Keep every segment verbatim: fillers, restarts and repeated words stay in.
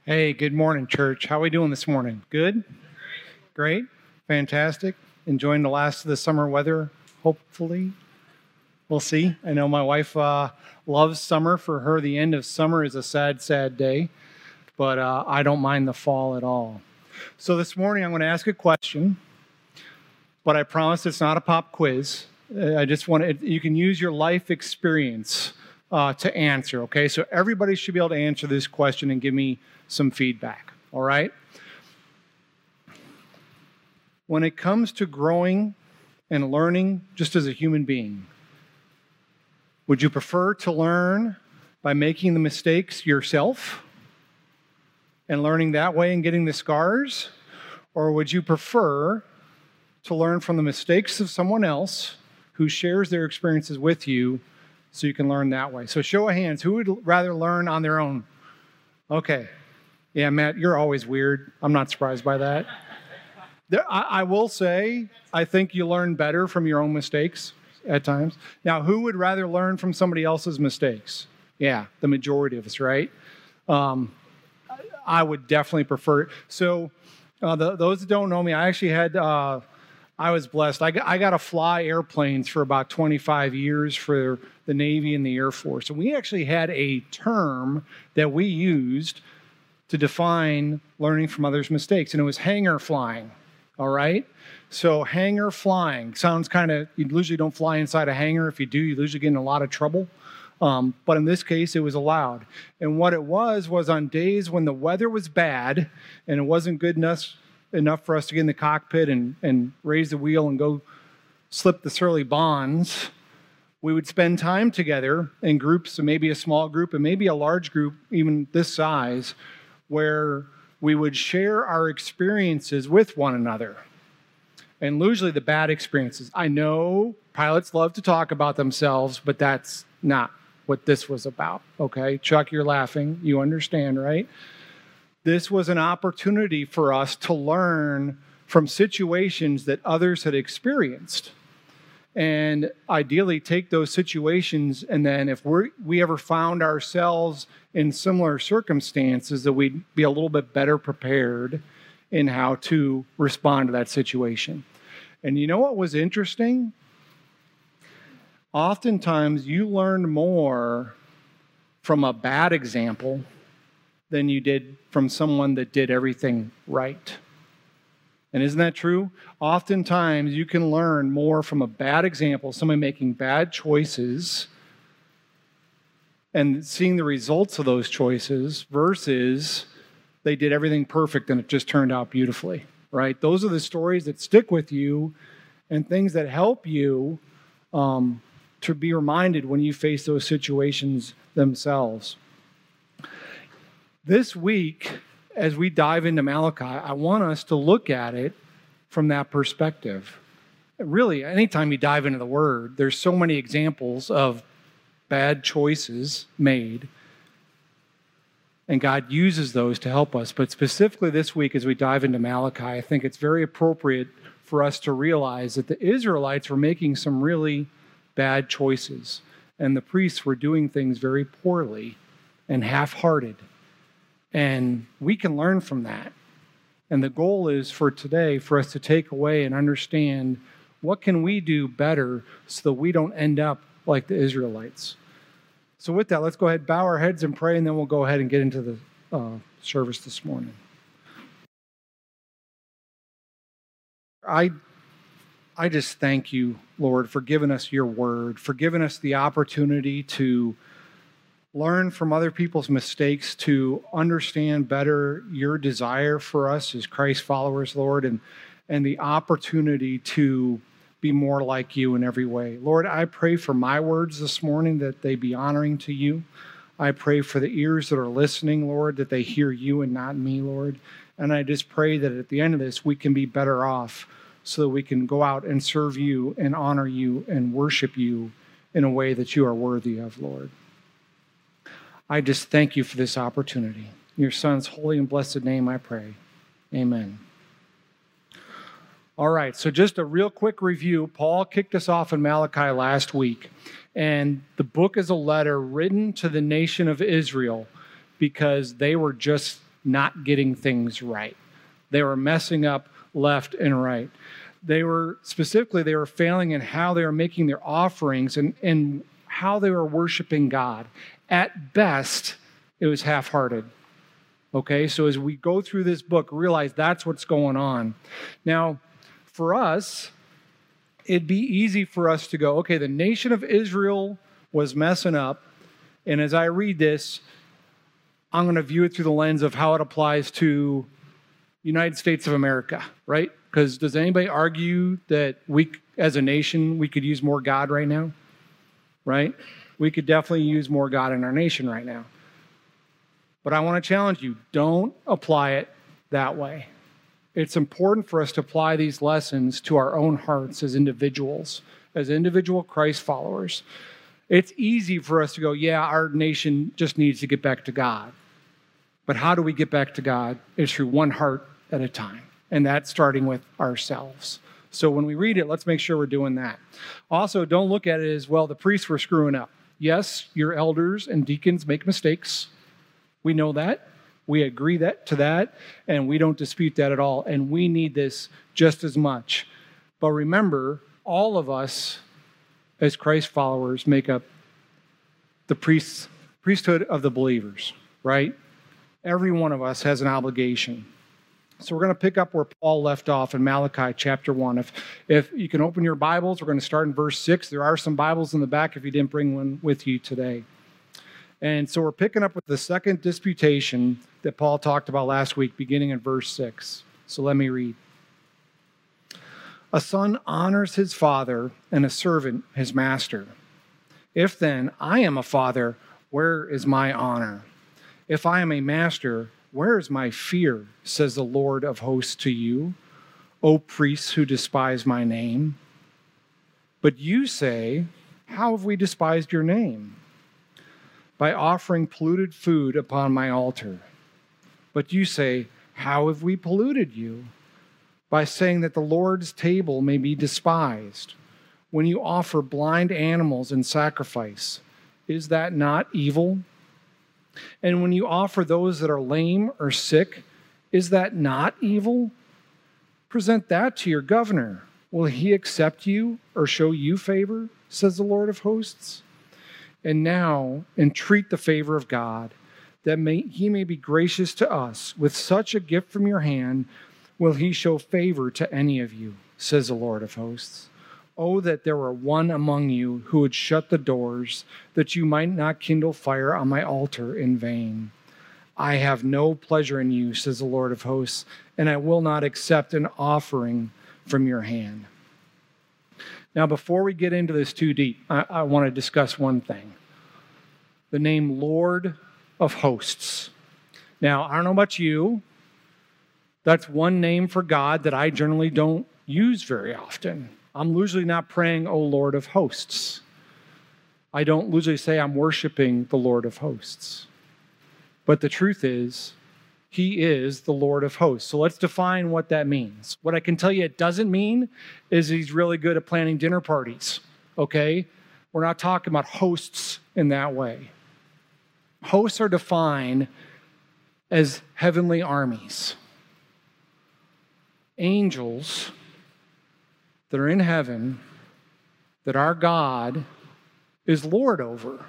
Hey, good morning, church. How are we doing this morning? Good? Great? Fantastic? Enjoying the last of the summer weather, hopefully? We'll see. I know my wife uh, loves summer. For her, the end of summer is a sad, sad day, but uh, I don't mind the fall at all. So this morning, I'm going to ask a question, but I promise it's not a pop quiz. I just want to, you can use your life experience uh, to answer, okay? So everybody should be able to answer this question and give me some feedback, all right? When it comes to growing and learning just as a human being, would you prefer to learn by making the mistakes yourself and learning that way and getting the scars? Or would you prefer to learn from the mistakes of someone else who shares their experiences with you so you can learn that way? So show of hands, who would rather learn on their own? Okay. Yeah, Matt, you're always weird. I'm not surprised by that. There, I, I will say, I think you learn better from your own mistakes at times. Now, who would rather learn from somebody else's mistakes? Yeah, the majority of us, right? Um, I would definitely prefer it. So uh, the, those that don't know me, I actually had, uh, I was blessed. I got, I got to fly airplanes for about twenty-five years for the Navy and the Air Force. And we actually had a term that we used to define learning from others' mistakes, and it was hangar flying, all right? So hangar flying sounds kind of, you usually don't fly inside a hangar. If you do, you usually get in a lot of trouble. Um, but in this case, it was allowed. And what it was, was on days when the weather was bad and it wasn't good enough, enough for us to get in the cockpit and, and raise the wheel and go slip the surly bonds, we would spend time together in groups, so maybe a small group and maybe a large group, even this size, where we would share our experiences with one another. And usually the bad experiences. I know pilots love to talk about themselves, but that's not what this was about, okay? Chuck, you're laughing. You understand, right? This was an opportunity for us to learn from situations that others had experienced. And ideally take those situations, and then if we we ever found ourselves in similar circumstances, that we'd be a little bit better prepared in how to respond to that situation. And you know what was interesting? Oftentimes you learned more from a bad example than you did from someone that did everything right. And isn't that true? Oftentimes, you can learn more from a bad example, somebody making bad choices and seeing the results of those choices versus they did everything perfect and it just turned out beautifully, right? Those are the stories that stick with you and things that help you um, to be reminded when you face those situations themselves. This week, as we dive into Malachi, I want us to look at it from that perspective. Really, anytime you dive into the Word, there's so many examples of bad choices made, and God uses those to help us. But specifically this week, as we dive into Malachi, I think it's very appropriate for us to realize that the Israelites were making some really bad choices, and the priests were doing things very poorly and half-hearted. And we can learn from that. And the goal is for today for us to take away and understand what can we do better so that we don't end up like the Israelites. So with that, let's go ahead, bow our heads and pray, and then we'll go ahead and get into the uh, service this morning. I, I just thank you, Lord, for giving us your word, for giving us the opportunity to learn from other people's mistakes, to understand better your desire for us as Christ followers, Lord, and, and the opportunity to be more like you in every way. Lord, I pray for my words this morning that they be honoring to you. I pray for the ears that are listening, Lord, that they hear you and not me, Lord. And I just pray that at the end of this, we can be better off so that we can go out and serve you and honor you and worship you in a way that you are worthy of, Lord. I just thank you for this opportunity. In your Son's holy and blessed name I pray. Amen. All right, so just a real quick review. Paul kicked us off in Malachi last week, and the book is a letter written to the nation of Israel because they were just not getting things right. They were messing up left and right. They were, specifically, they were failing in how they were making their offerings and, and how they were worshiping God. At best, it was half-hearted. Okay, so as we go through this book, realize that's what's going on. Now, for us, it'd be easy for us to go, okay, the nation of Israel was messing up, and as I read this, I'm going to view it through the lens of how it applies to United States of America, right? Because does anybody argue that we, as a nation, we could use more God right now? Right? We could definitely use more God in our nation right now. But I want to challenge you, don't apply it that way. It's important for us to apply these lessons to our own hearts as individuals, as individual Christ followers. It's easy for us to go, yeah, our nation just needs to get back to God. But how do we get back to God? It's through one heart at a time. And that's starting with ourselves. So when we read it, let's make sure we're doing that. Also, don't look at it as, well, the priests were screwing up. Yes, your elders and deacons make mistakes. We know that. We agree that to that, and we don't dispute that at all. And we need this just as much. But remember, all of us as Christ followers make up the priests, priesthood of the believers, right? Every one of us has an obligation. So we're going to pick up where Paul left off in Malachi chapter one. If, if you can open your Bibles, we're going to start in verse six. There are some Bibles in the back if you didn't bring one with you today. And so we're picking up with the second disputation that Paul talked about last week, beginning in verse six. So let me read. A son honors his father, and a servant his master. If then I am a father, where is my honor? If I am a master, where is my fear, says the Lord of hosts to you, O priests who despise my name? But you say, how have we despised your name? By offering polluted food upon my altar. But you say, how have we polluted you? By saying that the Lord's table may be despised. When you offer blind animals in sacrifice, is that not evil? And when you offer those that are lame or sick, is that not evil? Present that to your governor. Will he accept you or show you favor, says the Lord of hosts? And now entreat the favor of God, that may, he may be gracious to us. With such a gift from your hand, will he show favor to any of you, says the Lord of hosts. Oh, that there were one among you who would shut the doors, that you might not kindle fire on my altar in vain. I have no pleasure in you, says the Lord of hosts, and I will not accept an offering from your hand. Now, before we get into this too deep, I, I want to discuss one thing. The name Lord of Hosts. Now, I don't know about you. That's one name for God that I generally don't use very often. I'm usually not praying, O Lord of Hosts. I don't usually say I'm worshiping the Lord of Hosts. But the truth is, he is the Lord of Hosts. So let's define what that means. What I can tell you it doesn't mean is he's really good at planning dinner parties, okay? We're not talking about hosts in that way. Hosts are defined as heavenly armies. Angels that are in heaven that our God is Lord over.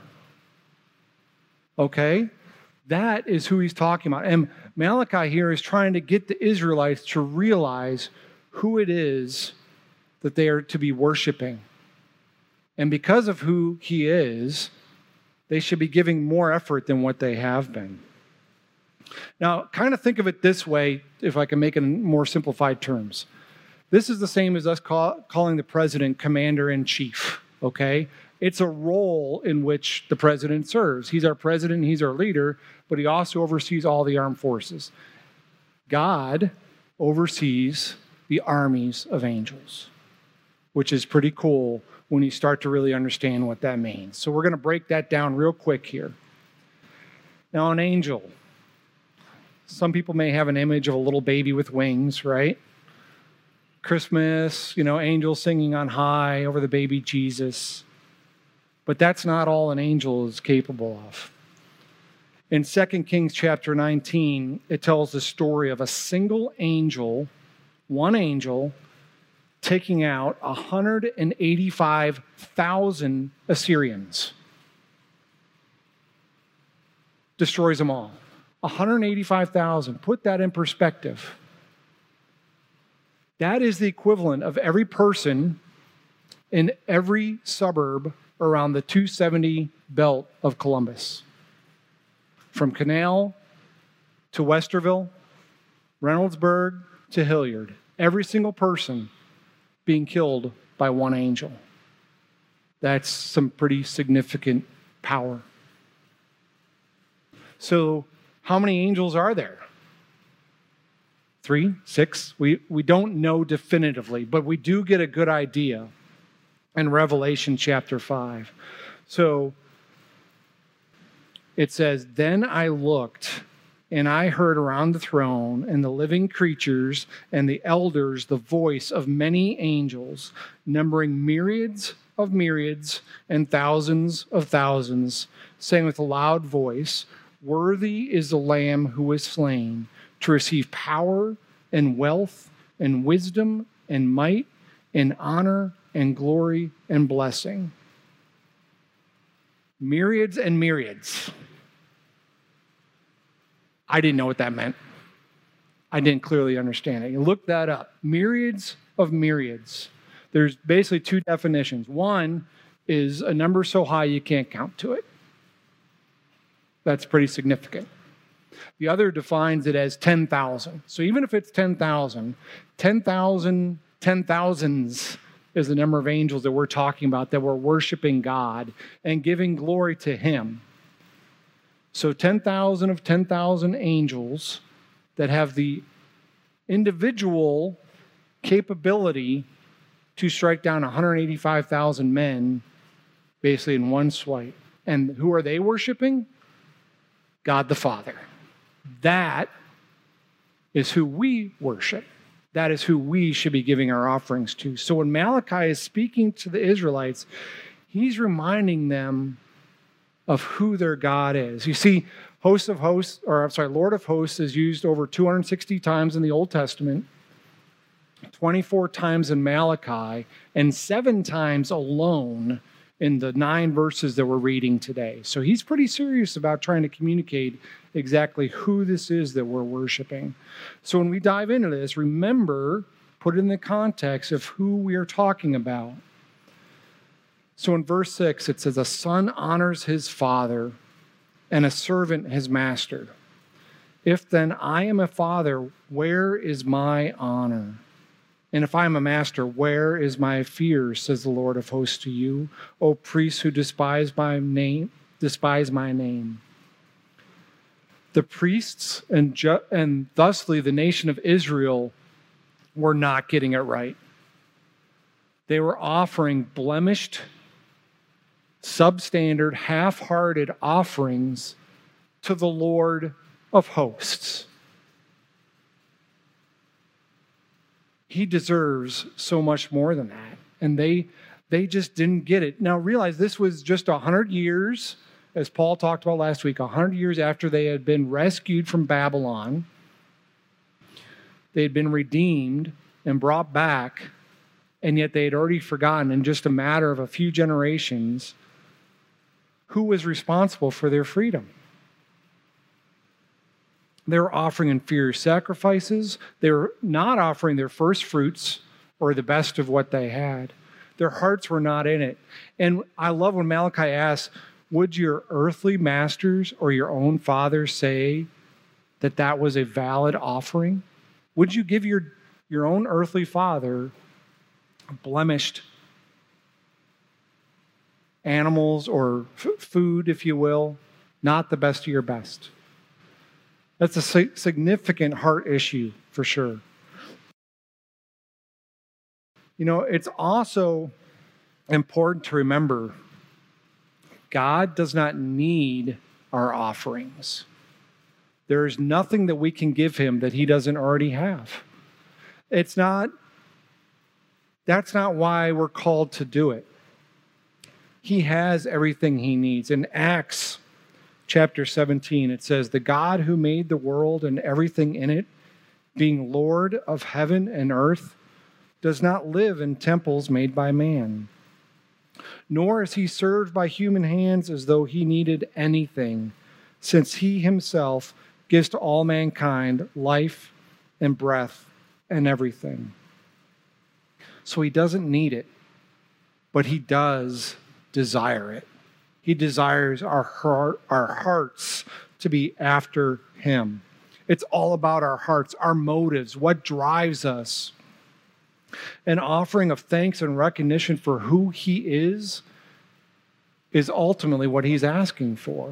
Okay? That is who he's talking about. And Malachi here is trying to get the Israelites to realize who it is that they are to be worshiping. And because of who he is, they should be giving more effort than what they have been. Now, kind of think of it this way, if I can make it in more simplified terms. This is the same as us call, calling the president commander-in-chief, okay? It's a role in which the president serves. He's our president, he's our leader, but he also oversees all the armed forces. God oversees the armies of angels, which is pretty cool when you start to really understand what that means. So we're going to break that down real quick here. Now, an angel. Some people may have an image of a little baby with wings, right? Christmas, you know, angels singing on high over the baby Jesus. But that's not all an angel is capable of. In Second Kings chapter nineteen, it tells the story of a single angel, one angel, taking out one hundred eighty-five thousand Assyrians. Destroys them all. one hundred eighty-five thousand. Put that in perspective. That is the equivalent of every person in every suburb around the two seventy belt of Columbus. From Canal to Westerville, Reynoldsburg to Hilliard. Every single person being killed by one angel. That's some pretty significant power. So, how many angels are there? Three? Six? We, we don't know definitively, but we do get a good idea in Revelation chapter five. So, it says, "Then I looked, and I heard around the throne and the living creatures and the elders the voice of many angels, numbering myriads of myriads and thousands of thousands, saying with a loud voice, 'Worthy is the Lamb who was slain to receive power and wealth and wisdom and might and honor and glory and blessing.'" Myriads and myriads. I didn't know what that meant. I didn't clearly understand it. You look that up. Myriads of myriads. There's basically two definitions. One is a number so high you can't count to it. That's pretty significant. The other defines it as ten thousand. So even if it's ten thousand, ten thousand, ten thousands is the number of angels that we're talking about that were worshiping God and giving glory to Him. So ten thousand of ten thousand angels that have the individual capability to strike down one hundred eighty-five thousand men basically in one swipe. And who are they worshiping? God the Father. That is who we worship. That is who we should be giving our offerings to. So when Malachi is speaking to the Israelites, he's reminding them of who their God is. You see, host of hosts, or I'm sorry, Lord of hosts is used over two hundred sixty times in the Old Testament, twenty-four times in Malachi, and seven times alone in the nine verses that we're reading today. So he's pretty serious about trying to communicate exactly who this is that we're worshiping. So when we dive into this, remember, put it in the context of who we are talking about. So in verse six, it says, "A son honors his father, and a servant his master. If then I am a father, where is my honor? And if I am a master, where is my fear, says the Lord of hosts to you, O priests who despise my name, despise my name." The priests and, ju- and thusly the nation of Israel were not getting it right. They were offering blemished, substandard, half-hearted offerings to the Lord of hosts. He deserves so much more than that. And they they just didn't get it. Now realize this was just one hundred years, as Paul talked about last week, one hundred years after they had been rescued from Babylon. They had been redeemed and brought back, and yet they had already forgotten in just a matter of a few generations who was responsible for their freedom. They were offering inferior sacrifices. They were not offering their first fruits or the best of what they had. Their hearts were not in it. And I love when Malachi asks, would your earthly masters or your own fathers say that that was a valid offering? Would you give your, your own earthly father blemished animals or f- food, if you will, not the best of your best? That's a significant heart issue for sure. You know, it's also important to remember God does not need our offerings. There is nothing that we can give him that he doesn't already have. It's not, that's not why we're called to do it. He has everything he needs. In Acts chapter seventeen, it says, "The God who made the world and everything in it, being Lord of heaven and earth, does not live in temples made by man, nor is he served by human hands as though he needed anything, since he himself gives to all mankind life and breath and everything." So he doesn't need it, but he does desire it. He desires our heart, our hearts to be after him. It's all about our hearts, our motives, what drives us. An offering of thanks and recognition for who he is is ultimately what he's asking for.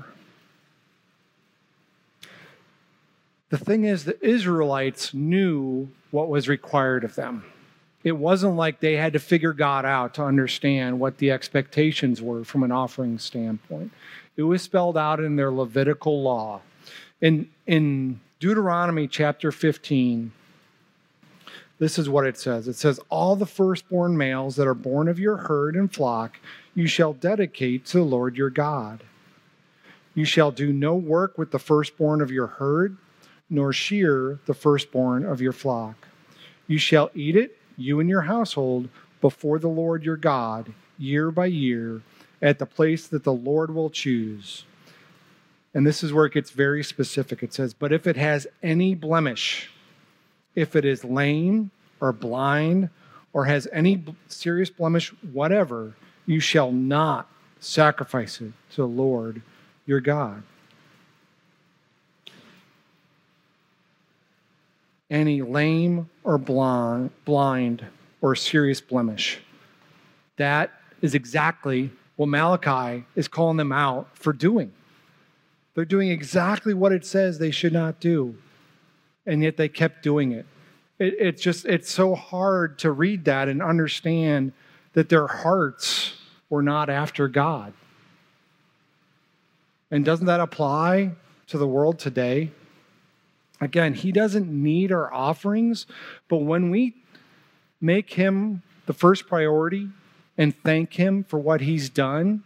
The thing is, the Israelites knew what was required of them. It wasn't like they had to figure God out to understand what the expectations were from an offering standpoint. It was spelled out in their Levitical law. In, in Deuteronomy chapter fifteen, this is what it says. It says, "All the firstborn males that are born of your herd and flock, you shall dedicate to the Lord your God. You shall do no work with the firstborn of your herd, nor shear the firstborn of your flock. You shall eat it, you and your household, before the Lord your God, year by year, at the place that the Lord will choose." And this is where it gets very specific. It says, "But if it has any blemish, if it is lame or blind or has any serious blemish whatever, you shall not sacrifice it to the Lord your God." Any lame or blind, blind or serious blemish. That is exactly what Malachi is calling them out for doing. They're doing exactly what it says they should not do, and yet they kept doing it. It, it's just, it's so hard to read that and understand that their hearts were not after God. And doesn't that apply to the world today? Again, he doesn't need our offerings, but when we make him the first priority and thank him for what he's done,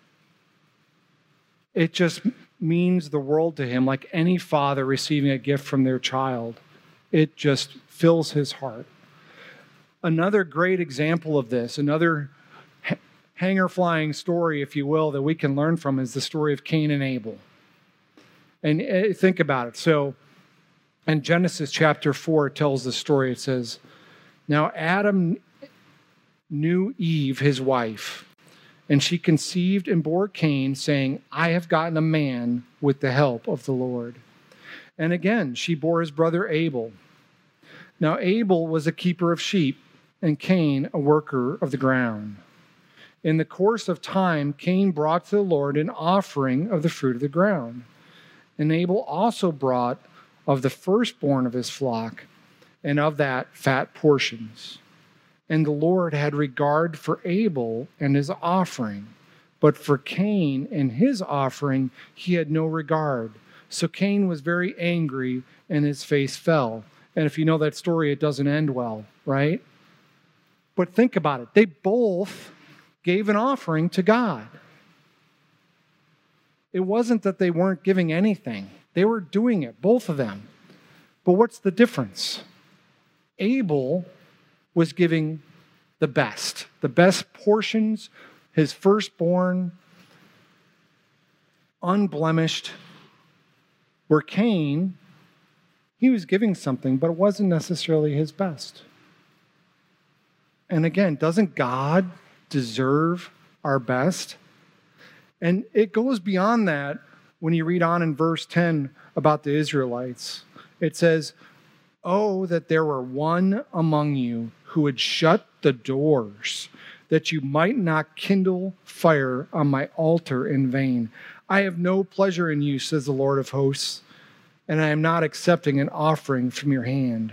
it just means the world to him, like any father receiving a gift from their child. It just fills his heart. Another great example of this, another hanger flying story, if you will, that we can learn from is the story of Cain and Abel. And uh, think about it. So in Genesis chapter four, it tells the story. It says, "Now Adam knew Eve, his wife, and she conceived and bore Cain, saying, I have gotten a man with the help of the Lord. And again, she bore his brother Abel. Now Abel was a keeper of sheep, and Cain a worker of the ground. In the course of time, Cain brought to the Lord an offering of the fruit of the ground. And Abel also brought of the firstborn of his flock, and of that fat portions. And the Lord had regard for Abel and his offering, but for Cain and his offering he had no regard. So Cain was very angry, and his face fell." And if you know that story, it doesn't end well, right? But think about it. They both gave an offering to God. It wasn't that they weren't giving anything. They were doing it, both of them. But what's the difference? Abel was giving the best, the best portions, his firstborn, unblemished. Where Cain, he was giving something, but it wasn't necessarily his best. And again, doesn't God deserve our best? And it goes beyond that when you read on in verse ten about the Israelites. It says, "Oh, that there were one among you who would shut the doors, that you might not kindle fire on my altar in vain. I have no pleasure in you, says the Lord of hosts, and I am not accepting an offering from your hand."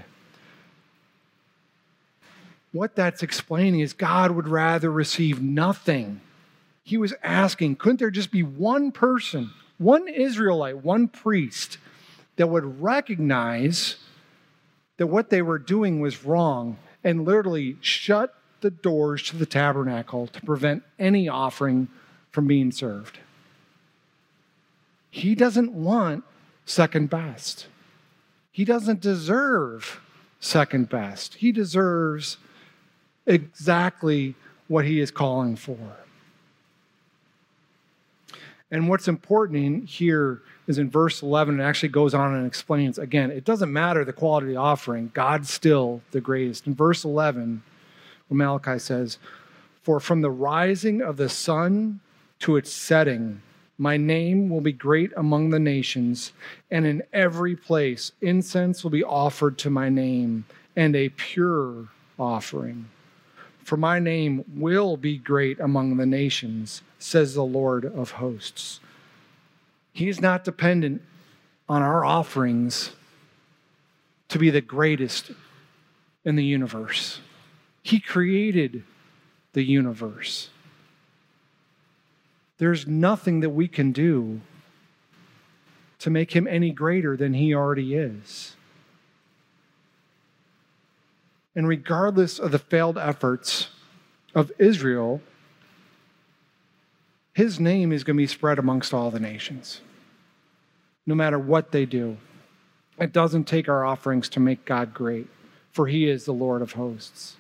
What that's explaining is God would rather receive nothing. He was asking, couldn't there just be one person, one Israelite, one priest that would recognize that what they were doing was wrong and literally shut the doors to the tabernacle to prevent any offering from being served? He doesn't want second best. He doesn't deserve second best. He deserves exactly what he is calling for. And what's important in here is in verse eleven, it actually goes on and explains, again, it doesn't matter the quality of the offering. God's still the greatest. In verse eleven, when Malachi says, "For from the rising of the sun to its setting, my name will be great among the nations, and in every place incense will be offered to my name, and a pure offering. For my name will be great among the nations, says the Lord of hosts." He's not dependent on our offerings to be the greatest in the universe. He created the universe. There's nothing that we can do to make him any greater than he already is. And regardless of the failed efforts of Israel, his name is going to be spread amongst all the nations, no matter what they do. It doesn't take our offerings to make God great, for he is the Lord of hosts.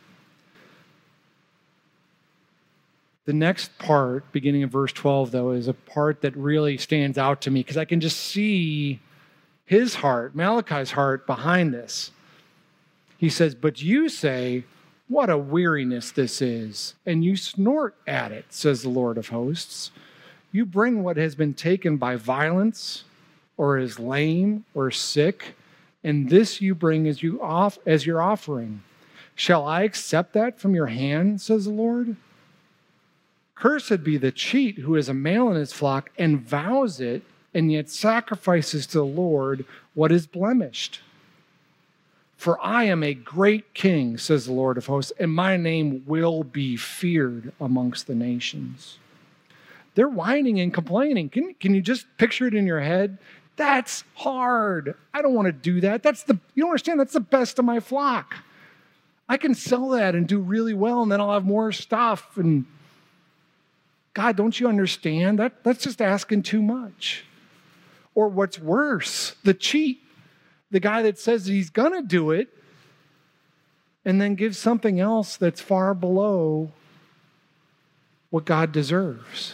The next part, beginning in verse twelve, though, is a part that really stands out to me because I can just see his heart, Malachi's heart, behind this. He says, "But you say, 'What a weariness this is,' and you snort at it, says the Lord of hosts. You bring what has been taken by violence, or is lame, or sick, and this you bring as, you off, as your offering. Shall I accept that from your hand, says the Lord? Cursed be the cheat who is a male in his flock and vows it, and yet sacrifices to the Lord what is blemished. For I am a great king, says the Lord of hosts, and my name will be feared amongst the nations." They're whining and complaining. Can, can you just picture it in your head? That's hard. I don't want to do that. That's the, you don't understand, that's the best of my flock. I can sell that and do really well, and then I'll have more stuff. And God, don't you understand? That, that's just asking too much. Or what's worse, the cheat. The guy that says he's going to do it and then gives something else that's far below what God deserves.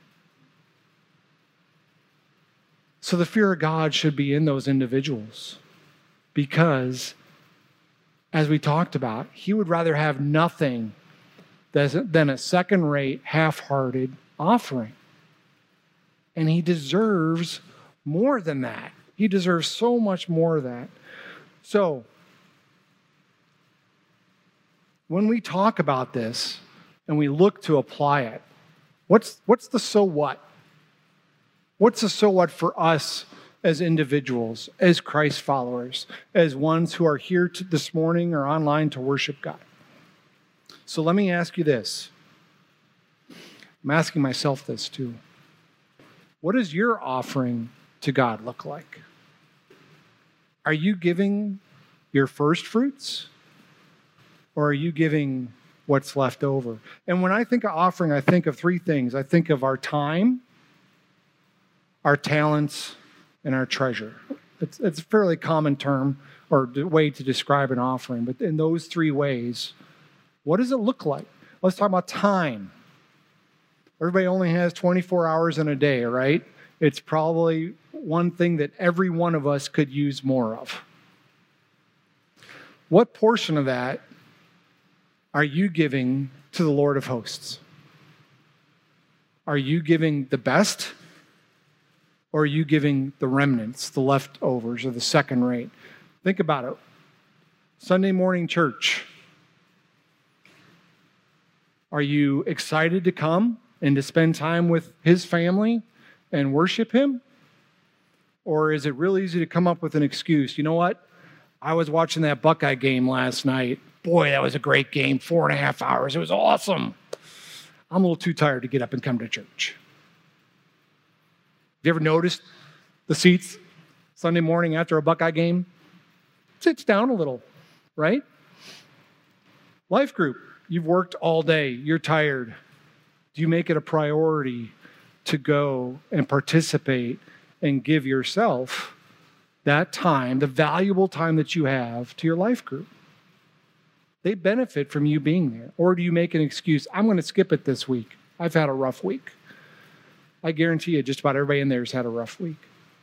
So the fear of God should be in those individuals because, as we talked about, he would rather have nothing than a second-rate, half-hearted offering. And he deserves more than that. He deserves so much more of that. So, when we talk about this and we look to apply it, what's, what's the so what? What's the so what for us as individuals, as Christ followers, as ones who are here to, this morning or online to worship God? So let me ask you this. I'm asking myself this too. What does your offering to God look like? Are you giving your first fruits? Or are you giving what's left over? And when I think of offering, I think of three things. I think of our time, our talents, and our treasure. It's, it's a fairly common term or way to describe an offering. But in those three ways, what does it look like? Let's talk about time. Everybody only has twenty-four hours in a day, right? It's probably one thing that every one of us could use more of. What portion of that are you giving to the Lord of hosts? Are you giving the best? Or are you giving the remnants, the leftovers, or the second rate? Think about it. Sunday morning church. Are you excited to come and to spend time with his family and worship him? Or is it really easy to come up with an excuse? You know what? I was watching that Buckeye game last night. Boy, that was a great game. Four and a half hours. It was awesome. I'm a little too tired to get up and come to church. Have you ever noticed the seats Sunday morning after a Buckeye game? It sits down a little, right? Life group. You've worked all day. You're tired. Do you make it a priority to go and participate and give yourself that time, the valuable time that you have, to your life group. They benefit from you being there. Or do you make an excuse? I'm going to skip it this week. I've had a rough week. I guarantee you just about everybody in there has had a rough week.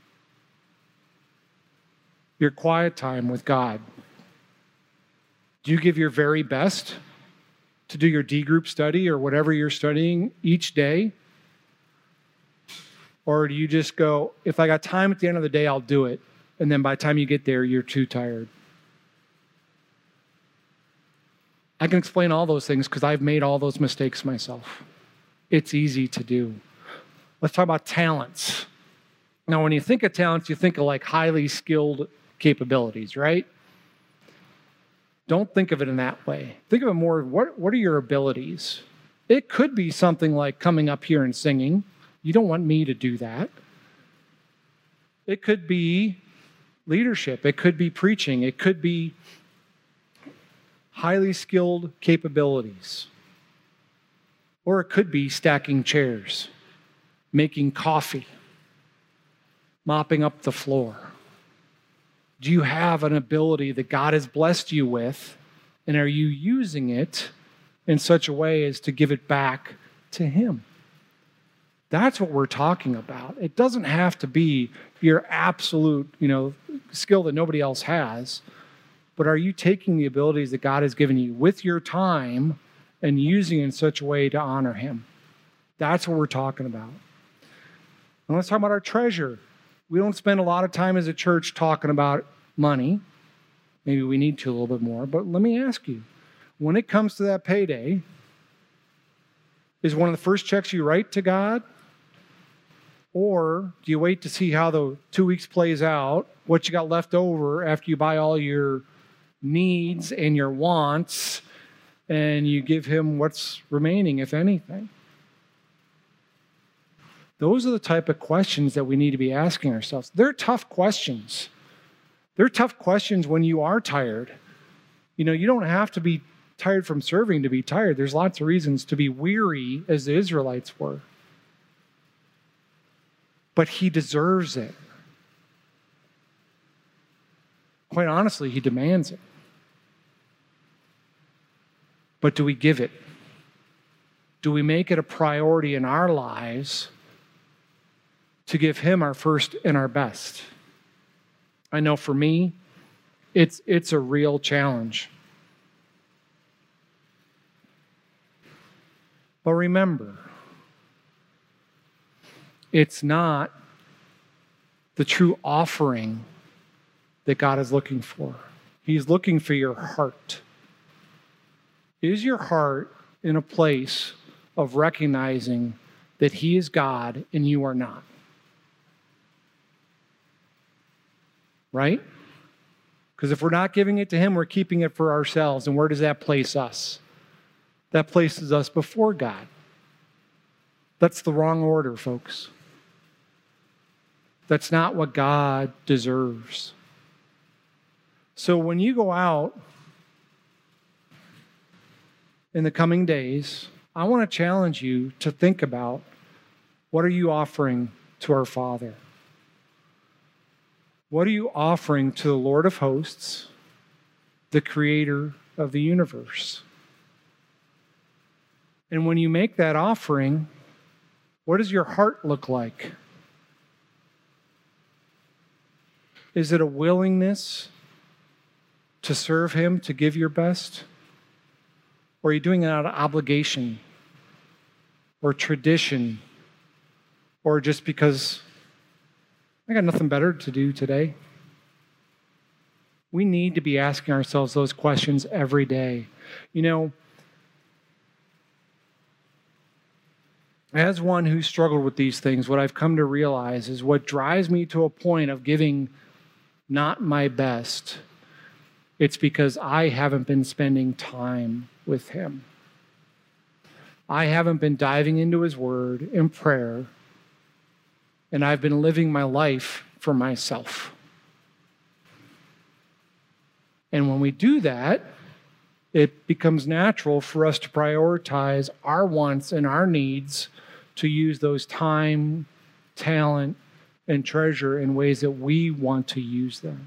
Your quiet time with God. Do you give your very best to do your D group study or whatever you're studying each day? Or do you just go, if I got time at the end of the day, I'll do it. And then by the time you get there, you're too tired. I can explain all those things because I've made all those mistakes myself. It's easy to do. Let's talk about talents. Now, when you think of talents, you think of like highly skilled capabilities, right? Don't think of it in that way. Think of it more, what, what are your abilities? It could be something like coming up here and singing. You don't want me to do that. It could be leadership. It could be preaching. It could be highly skilled capabilities. Or it could be stacking chairs, making coffee, mopping up the floor. Do you have an ability that God has blessed you with, and are you using it in such a way as to give it back to Him? That's what we're talking about. It doesn't have to be your absolute, you know, skill that nobody else has, but are you taking the abilities that God has given you with your time and using it in such a way to honor Him? That's what we're talking about. And let's talk about our treasure. We don't spend a lot of time as a church talking about money. Maybe we need to a little bit more, but let me ask you, when it comes to that payday, is one of the first checks you write to God? Or do you wait to see how the two weeks plays out, what you got left over after you buy all your needs and your wants, and you give Him what's remaining, if anything? Those are the type of questions that we need to be asking ourselves. They're tough questions. They're tough questions when you are tired. You know, you don't have to be tired from serving to be tired. There's lots of reasons to be weary, as the Israelites were. But He deserves it. Quite honestly, He demands it. But do we give it? Do we make it a priority in our lives to give Him our first and our best? I know for me, it's, it's a real challenge. But remember, it's not the true offering that God is looking for. He's looking for your heart. Is your heart in a place of recognizing that He is God and you are not? Right? Because if we're not giving it to Him, we're keeping it for ourselves. And where does that place us? That places us before God. That's the wrong order, folks. That's not what God deserves. So when you go out in the coming days, I want to challenge you to think about, what are you offering to our Father? What are you offering to the Lord of hosts, the Creator of the universe? And when you make that offering, what does your heart look like? Is it a willingness to serve Him, to give your best? Or are you doing it out of obligation or tradition, or just because I got nothing better to do today? We need to be asking ourselves those questions every day. You know, as one who struggled with these things, what I've come to realize is what drives me to a point of giving not my best, it's because I haven't been spending time with Him. I haven't been diving into His Word in prayer, and I've been living my life for myself. And when we do that, it becomes natural for us to prioritize our wants and our needs, to use those time, talent, and treasure in ways that we want to use them.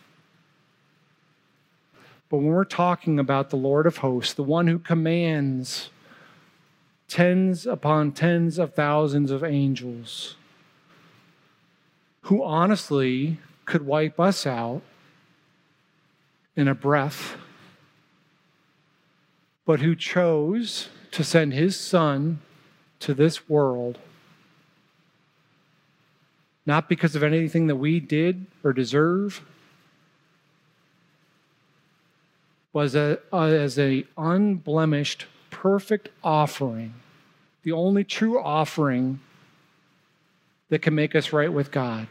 But when we're talking about the Lord of hosts, the one who commands tens upon tens of thousands of angels, who honestly could wipe us out in a breath, but who chose to send his Son to this world, not because of anything that we did or deserve, was a, uh, as a unblemished, perfect offering, the only true offering that can make us right with God.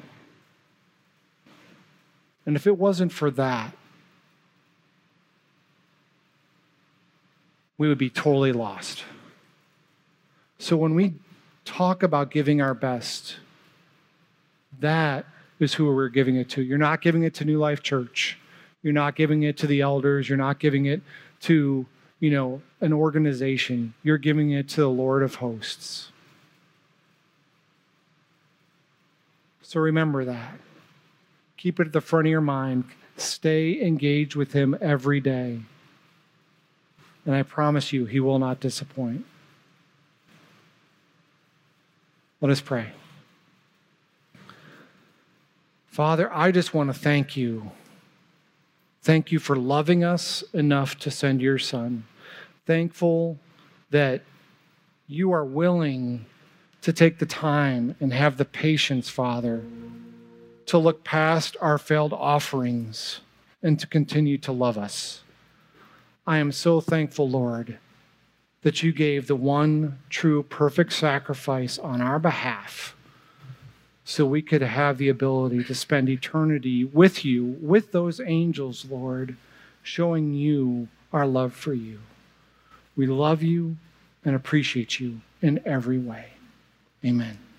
And if it wasn't for that, we would be totally lost. So when we talk about giving our best, that is who we're giving it to. You're not giving it to New Life Church. You're not giving it to the elders. You're not giving it to, you know, an organization. You're giving it to the Lord of hosts. So remember that. Keep it at the front of your mind. Stay engaged with him every day. And I promise you, he will not disappoint. Let us pray. Father, I just want to thank you. Thank you for loving us enough to send your Son. Thankful that you are willing to take the time and have the patience, Father, to look past our failed offerings and to continue to love us. I am so thankful, Lord, that you gave the one true perfect sacrifice on our behalf so we could have the ability to spend eternity with you, with those angels, Lord, showing you our love for you. We love you and appreciate you in every way. Amen.